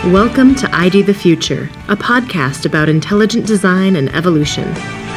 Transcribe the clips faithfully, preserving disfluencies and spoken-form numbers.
Welcome to I D the Future, a podcast about intelligent design and evolution.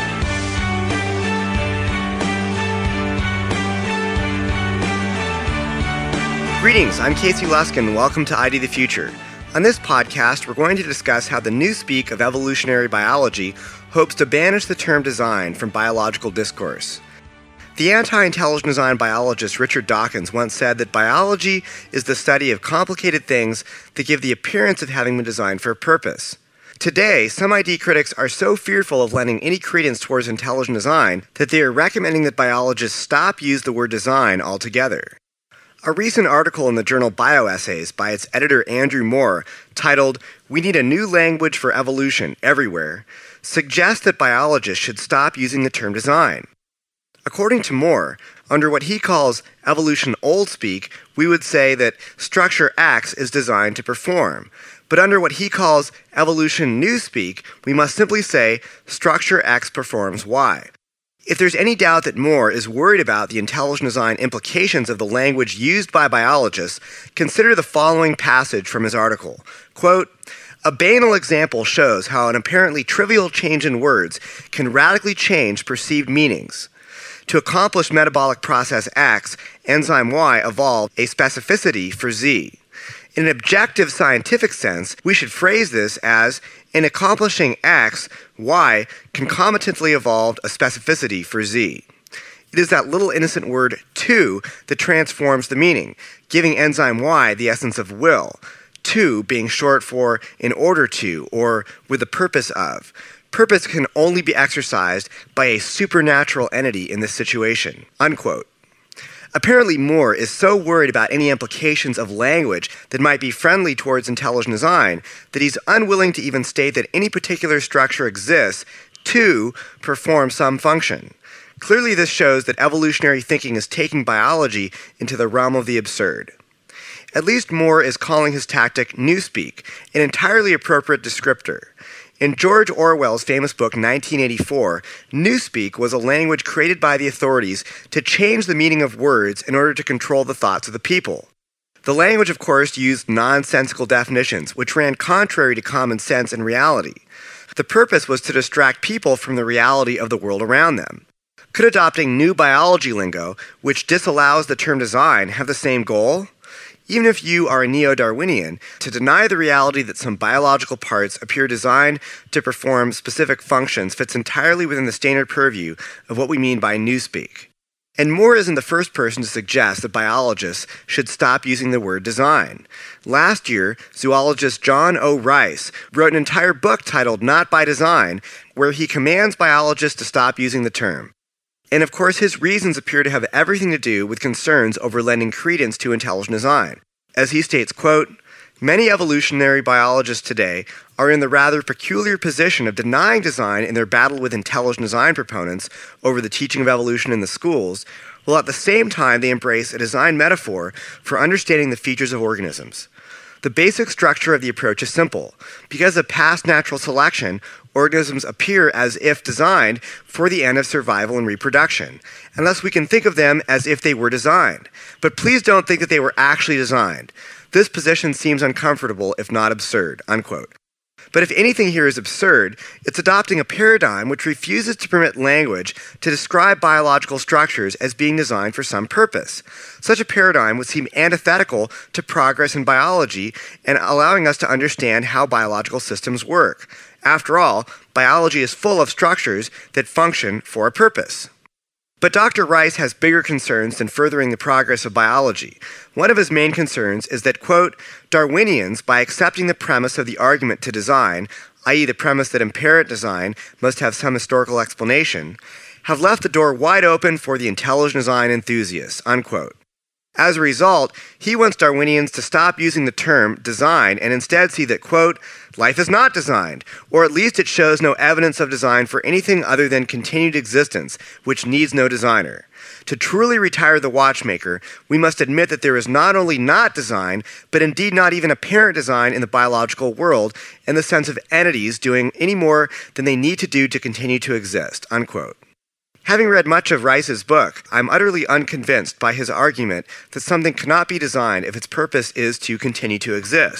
Greetings, I'm Casey Luskin. Welcome to I D the Future. On this podcast, we're going to discuss how the newspeak of evolutionary biology hopes to banish the term design from biological discourse. The anti-intelligent design biologist Richard Dawkins once said that biology is the study of complicated things that give the appearance of having been designed for a purpose. Today, some I D critics are so fearful of lending any credence towards intelligent design that they are recommending that biologists stop using the word design altogether. A recent article in the journal Bioessays by its editor Andrew Moore, titled "We Need a New Language for Evolution Everywhere," suggests that biologists should stop using the term design. According to Moore, under what he calls evolution old speak, we would say that structure X is designed to perform. But under what he calls evolution new speak, we must simply say structure X performs Y. If there's any doubt that Moore is worried about the intelligent design implications of the language used by biologists, consider the following passage from his article. Quote, "A banal example shows how an apparently trivial change in words can radically change perceived meanings. To accomplish metabolic process X, enzyme Y evolved a specificity for Z. In an objective scientific sense, we should phrase this as, in accomplishing X, Y concomitantly evolved a specificity for Z. It is that little innocent word to that transforms the meaning, giving enzyme Y the essence of will, to being short for in order to or with the purpose of. Purpose can only be exercised by a supernatural entity in this situation." Unquote. Apparently, Moore is so worried about any implications of language that might be friendly towards intelligent design that he's unwilling to even state that any particular structure exists to perform some function. Clearly, this shows that evolutionary thinking is taking biology into the realm of the absurd. At least Moore is calling his tactic newspeak, an entirely appropriate descriptor. In George Orwell's famous book nineteen eighty-four, newspeak was a language created by the authorities to change the meaning of words in order to control the thoughts of the people. The language, of course, used nonsensical definitions, which ran contrary to common sense and reality. The purpose was to distract people from the reality of the world around them. Could adopting new biology lingo, which disallows the term design, have the same goal? Even if you are a neo-Darwinian, to deny the reality that some biological parts appear designed to perform specific functions fits entirely within the standard purview of what we mean by newspeak. And Moore isn't the first person to suggest that biologists should stop using the word design. Last year, zoologist John O. Rice wrote an entire book titled Not by Design, where he commands biologists to stop using the term. And of course, his reasons appear to have everything to do with concerns over lending credence to intelligent design. As he states, quote, "Many evolutionary biologists today are in the rather peculiar position of denying design in their battle with intelligent design proponents over the teaching of evolution in the schools, while at the same time they embrace a design metaphor for understanding the features of organisms. The basic structure of the approach is simple. Because of past natural selection, organisms appear as if designed for the end of survival and reproduction, unless we can think of them as if they were designed. But please don't think that they were actually designed. This position seems uncomfortable, if not absurd." Unquote. But if anything here is absurd, it's adopting a paradigm which refuses to permit language to describe biological structures as being designed for some purpose. Such a paradigm would seem antithetical to progress in biology and allowing us to understand how biological systems work. After all, biology is full of structures that function for a purpose. But Doctor Rice has bigger concerns than furthering the progress of biology. One of his main concerns is that, quote, "Darwinians, by accepting the premise of the argument to design, that is the premise that apparent design must have some historical explanation, have left the door wide open for the intelligent design enthusiasts," unquote. As a result, he wants Darwinians to stop using the term design and instead see that, quote, "Life is not designed, or at least it shows no evidence of design for anything other than continued existence, which needs no designer. To truly retire the watchmaker, we must admit that there is not only not design, but indeed not even apparent design in the biological world in the sense of entities doing any more than they need to do to continue to exist," unquote. Having read much of Rice's book, I'm utterly unconvinced by his argument that something cannot be designed if its purpose is to continue to exist.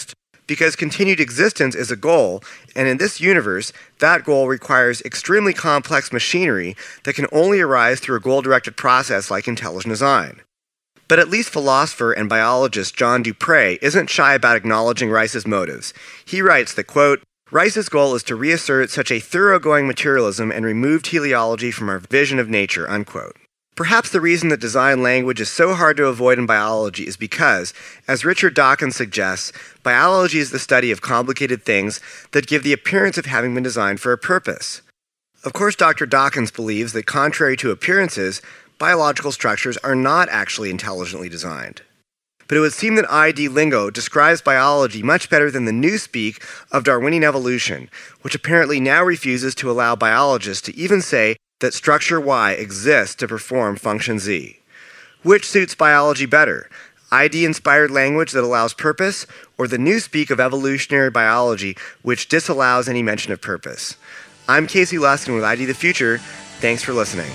because continued existence is a goal, and in this universe, that goal requires extremely complex machinery that can only arise through a goal-directed process like intelligent design. But at least philosopher and biologist John Dupre isn't shy about acknowledging Rice's motives. He writes that, quote, Rice's goal is to reassert such a thoroughgoing materialism and remove teleology from our vision of nature, unquote. Perhaps the reason that design language is so hard to avoid in biology is because, as Richard Dawkins suggests, biology is the study of complicated things that give the appearance of having been designed for a purpose. Of course, Doctor Dawkins believes that, contrary to appearances, biological structures are not actually intelligently designed. But it would seem that I D lingo describes biology much better than the newspeak of Darwinian evolution, which apparently now refuses to allow biologists to even say that structure Y exists to perform function Z. Which suits biology better? I D-inspired language that allows purpose, or the newspeak of evolutionary biology which disallows any mention of purpose? I'm Casey Luskin with I D the Future. Thanks for listening.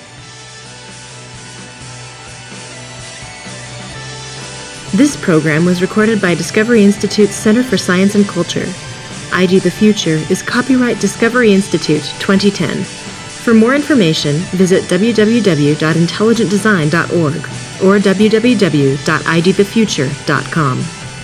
This program was recorded by Discovery Institute's Center for Science and Culture. I D the Future is copyright Discovery Institute twenty ten. For more information, visit w w w dot intelligent design dot org or w w w dot i d the future dot com.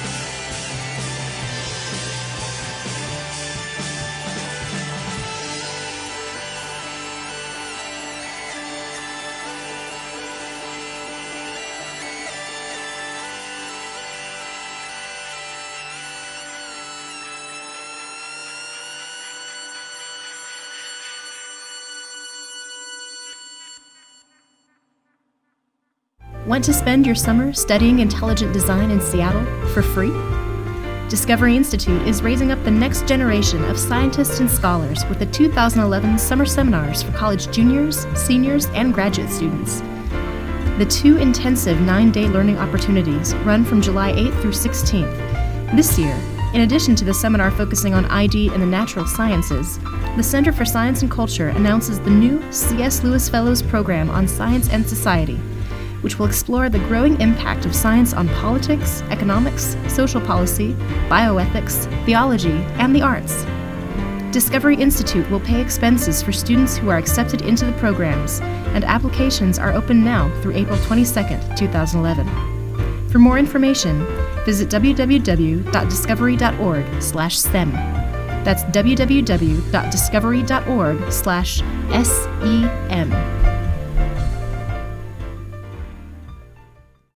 Want to spend your summer studying intelligent design in Seattle for free? Discovery Institute is raising up the next generation of scientists and scholars with the two thousand eleven Summer Seminars for college juniors, seniors, and graduate students. The two intensive nine-day learning opportunities run from July eighth through sixteenth. This year, in addition to the seminar focusing on I D and the natural sciences, the Center for Science and Culture announces the new C S Lewis Fellows Program on Science and Society, which will explore the growing impact of science on politics, economics, social policy, bioethics, theology, and the arts. Discovery Institute will pay expenses for students who are accepted into the programs, and applications are open now through April twenty-second, twenty eleven. For more information, visit w w w dot discovery dot org slash S E M. That's w w w dot discovery dot org slash S E M.